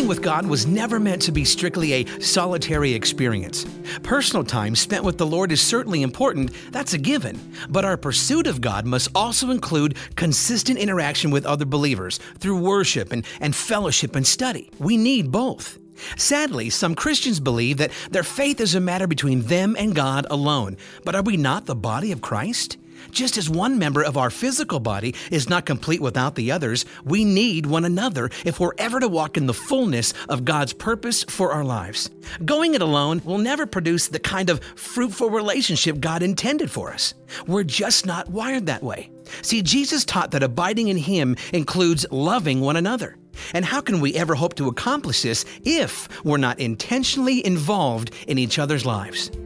Walking with God was never meant to be strictly a solitary experience. Personal time spent with the Lord is certainly important, that's a given, but our pursuit of God must also include consistent interaction with other believers through worship and fellowship and study. We need both. Sadly, some Christians believe that their faith is a matter between them and God alone. But are we not the body of Christ? Just as one member of our physical body is not complete without the others, we need one another if we're ever to walk in the fullness of God's purpose for our lives. Going it alone will never produce the kind of fruitful relationship God intended for us. We're just not wired that way. See, Jesus taught that abiding in Him includes loving one another. And how can we ever hope to accomplish this if we're not intentionally involved in each other's lives?